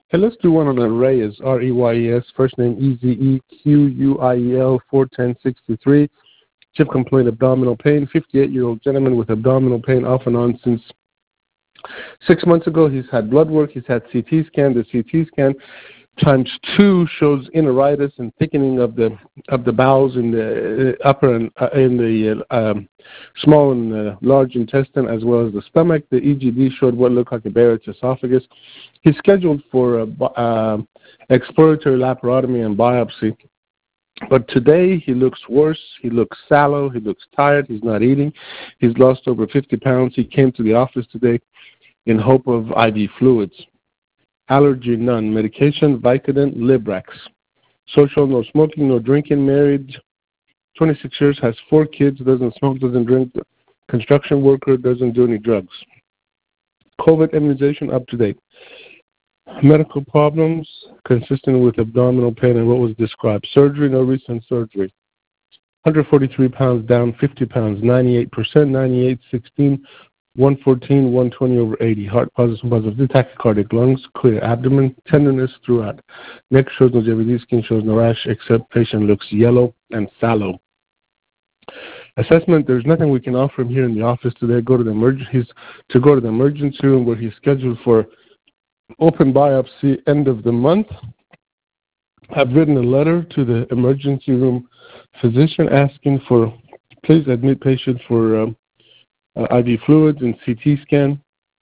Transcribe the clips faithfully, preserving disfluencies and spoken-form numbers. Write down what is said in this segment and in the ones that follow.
Hey, let's do one on Reyes, R E Y E S, first name E Z E Q U I E L, four ten sixty-three. Chip complaint, abdominal pain, fifty-eight-year-old gentleman with abdominal pain off and on since six months ago. He's had blood work. He's had C T scan. The C T scan times two shows enteritis and thickening of the of the bowels in the upper and uh, in the uh, um, small and uh, large intestine, as well as the stomach. The E G D showed what looked like a Barrett's esophagus. He's scheduled for a, uh, exploratory laparotomy and biopsy. But today he looks worse. He looks sallow. He looks tired. He's not eating. He's lost over fifty pounds. He came to the office today in hope of I V fluids. Allergy, none. Medication, Vicodin, Librax. Social, no smoking, no drinking. Married, twenty-six years, has four kids, doesn't smoke, doesn't drink. Construction worker, doesn't do any drugs. COVID immunization, up to date. Medical problems, consistent with abdominal pain and what was described. Surgery, no recent surgery. one hundred forty-three pounds down, fifty pounds, ninety-eight percent, ninety-eight, sixteen, one fourteen, one twenty over eighty. Heart positive, positive, tachycardic, lungs clear, abdomen, tenderness throughout. Neck shows no J V D, skin shows no rash, except patient looks yellow and sallow. Assessment, there's nothing we can offer him here in the office today. Go to the emergency, to go to the emergency room where he's scheduled for open biopsy end of the month. I've written a letter to the emergency room physician asking for, please admit patient for um, uh, I V fluids and C T scan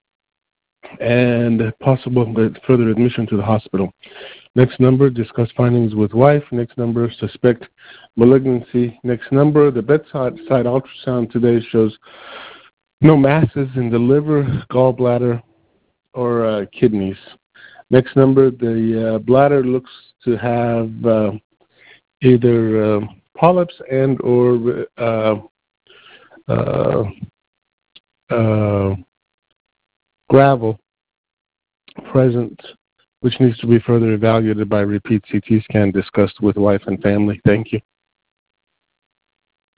and possible further admission to the hospital. Next number, discuss findings with wife. Next number, suspect malignancy. Next number, the bedside side ultrasound today shows no masses in the liver, gallbladder, or uh, kidneys. Next number, the uh, bladder looks to have uh, either uh, polyps and or uh, uh, uh, gravel present, which needs to be further evaluated by repeat C T scan discussed with wife and family. Thank you.